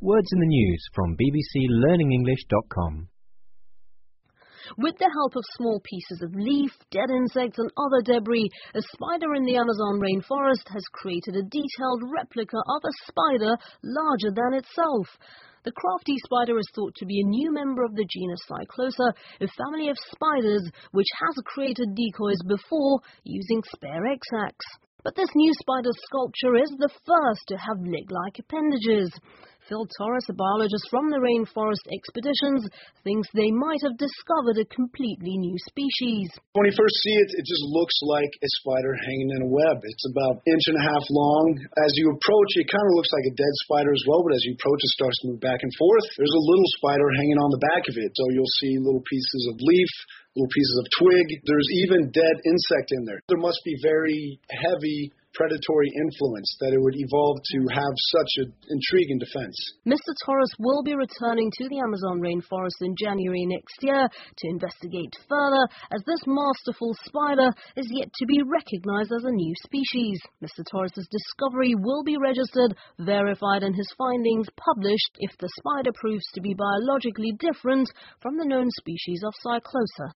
Words in the News from bbclearningenglish.com. With the help of small pieces of leaf, dead insects and other debris, a spider in the Amazon rainforest has created a detailed replica of a spider larger than itself. The crafty spider is thought to be a new member of the genus Cyclosa, a family of spiders which has created decoys before using spare egg sacs. But this new spider sculpture is the first to have leg-like appendages. Phil Torres, a biologist from the Rainforest Expeditions, thinks they might have discovered a completely new species. When you first see it, it just looks like a spider hanging in a web. It's about 1.5 inches long. As you approach, it kind of looks like a dead spider as well, but as you approach, it starts to move back and forth. There's a little spider hanging on the back of it, so you'll see little pieces of leaf, little pieces of twig. There's even dead insect in there. There must be very heavy predatory influence that it would evolve to have such an intriguing defense. Mr. Torres will be returning to the Amazon rainforest in January next year to investigate further, as this masterful spider is yet to be recognized as a new species. Mr. Torres' discovery will be registered, verified and his findings published if the spider proves to be biologically different from the known species of Cyclosa.